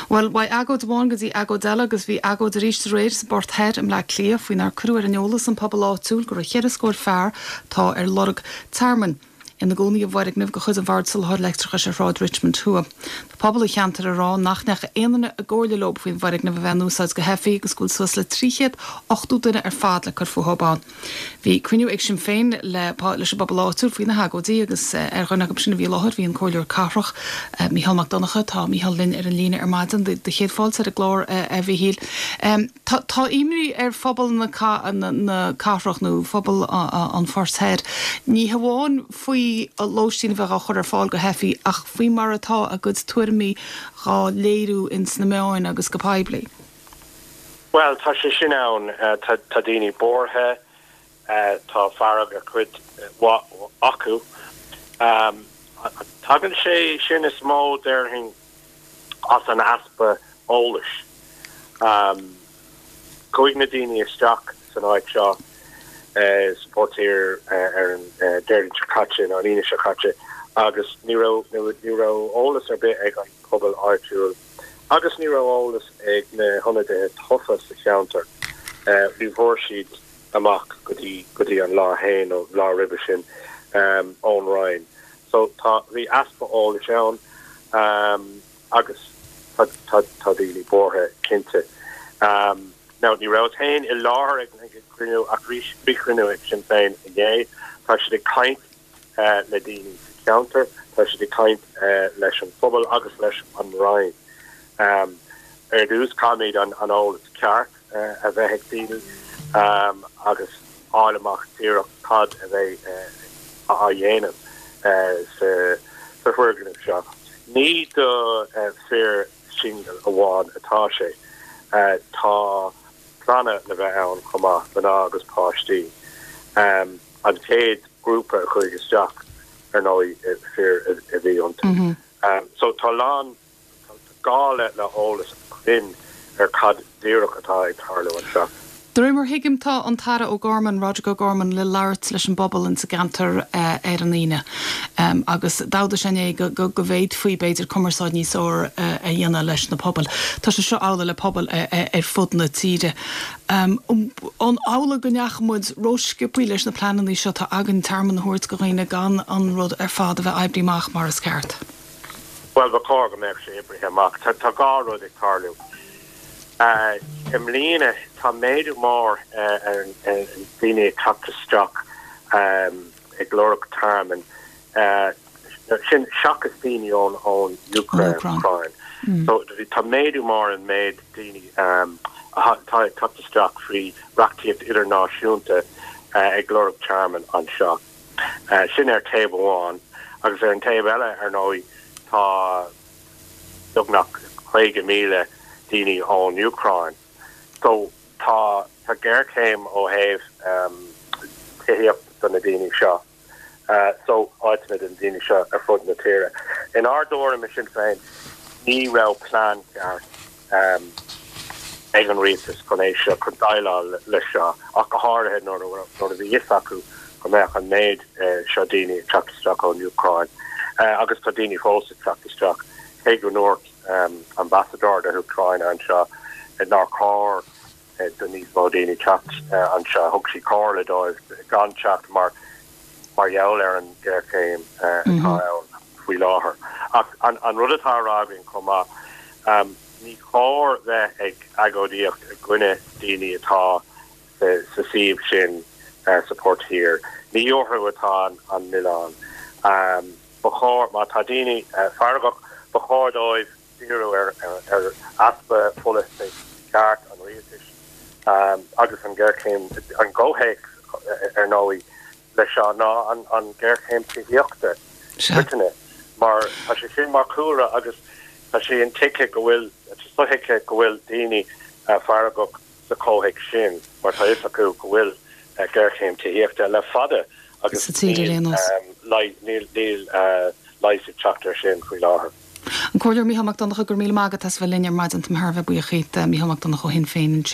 Well, why agod one godi agod delagus vi agod reach the race bort head am la clear fwyn ar crew ar aniolas an pobl áúl gur a chéad scoir fear tá ar lorug tarman. In de goni of waar ik nuf gechud an vardsel had elektricha se rád Richmond hua. De pobl a chanter a rá nachnech eenene a goorle loop fwyn waar ik nuf a venús go hefi go skúl sus le tríchéad 8 dunne ar fad le chur fúhabán. Vi cruniú ag sin féin le se babal áúl fwyn na hagodí agus ar gona go sinna vi láhad vi an cóliúr carroch Michael McDonagh tá Michael Lynn ar an lína ar maidin de chéad fáil ar a glór a bhí híl. Tá imri ar fphobal na carroch nó fphobal an first head. Ní haháin faoi a lóistín bheith a chur ar fáil go hefií ach faoi mar atá a go tuairmí rá léirú in sna meáin agus go paibli. Well, tá sé sin ann tá daoine borthe tá farag a chud acu. Tagann sé sin is mó deirhin as an aspa ólis. Coig na daoine isteach san áid seo sportir ar an Derrin Chakache an Ina Chakache agus Nero ólas ar bit ag an pobl áitiúil agus Nero ólas ag na honna de tofa sa cheantar bhí bhór siad amach gotí an lá hain ó lá ribe sin ón Ryan. So tá bhí aspa ólas ann agus tá daoine borthe cinnte. Now, ni raibh tain I láthar ag cruinú ach rícruinú ag sin féin agé, tá si de caint le daoine counter, tá si de caint leis an phobal agus leis an Ryan. Dús cáid an ólas ceart a bheith ag daoine agus álamach tíreach cad a bheith a dhéanam sa fuirgan seo. Ní do fear single amháin atá sé tá plana na bheith ann chumá na agus páistí. An céad grúpa chuig isteach ar nói fear a bhí ionta. So tá lán gá le ólas in ar cad díreach atá ag tarlú an seo. Dúir hiigimtá an tara ó Gorman Roger go Gorman le lairt leis an bobbal in sa gantar ar an líne. Agus dáda sé go bhéid faoi beidir commerceáid níos óir a dhéana leis na pobl. Tá sé seo ála le pobl ar fud na tíre. An ála go neachmúid rósciúpaí leis na planan í seo tá agan tarman thuirt go réine gan an rud ar fád a bheith eibríach mar is ceart. Well, ba cá go méid sé ibritheach tá gá rud ag tarlú. Líine tá méadú mór an daoine tapteach ag glórach tarman sin seachas daoine ón Ukraine. So tá méadú mór an méid daoine tá tapteach faoi reachtaíocht idirnáisiúnta ag glórach tarman an seo. Sin ar taobh amháin agus ar an taobh eile ar nói tá dugnach 50,000 daoine ón Ukraine. So tá ggéir céim ó thaobh taíocht san na daoine seo. So áitimiid an daoine seo ar fud na tíre. In ardóir me sin féin ní raibh plán ceart ag an rialtas chun é seo chun dailá le seo ach go háirithe nó a bhí is acu go mbeadh an méid seo daoine teachtasteach ón Ukraine. Agus tá daoine fósa teachtasteach Hagar North ambassador de Ukraine an seo nar cá Denise Bodini chat an seo thug sí cá le dóibh gan chat mar jaall ar an ggéir céim atá faoi láthair. An rud atá rábhíonn comá ní chóir bheith ag agódíocht a gcuine daoine atá sa siomh sin supportír. Ní orthu atá an Milan. Ba chóir má tá daoine faragach ba chóir dóibh díú ar aspa fulas ceart an rialtas agus an ggéircéim an ggóhéic ar nóí leis seo ná an ggéircéim tííochta Britanine mar tá sé sin mar cúra agus tá sé an tiice go bhfuil daoine faragach sa cóhéic sin mar tá is acu go bhfuil ggéircéim tííochta le fada agus níl leis teachtar sin chuí láthair. An cóir Michael McDonagh gur míle mágad as bheith linnear maidid an thbheith buíochaid Michael McDonagh ó hin féin